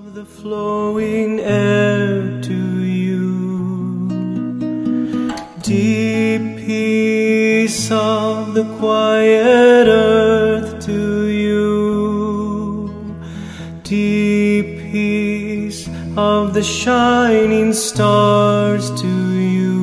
the flowing air to you, deep peace of the quiet earth to you, deep peace of the shining stars to you.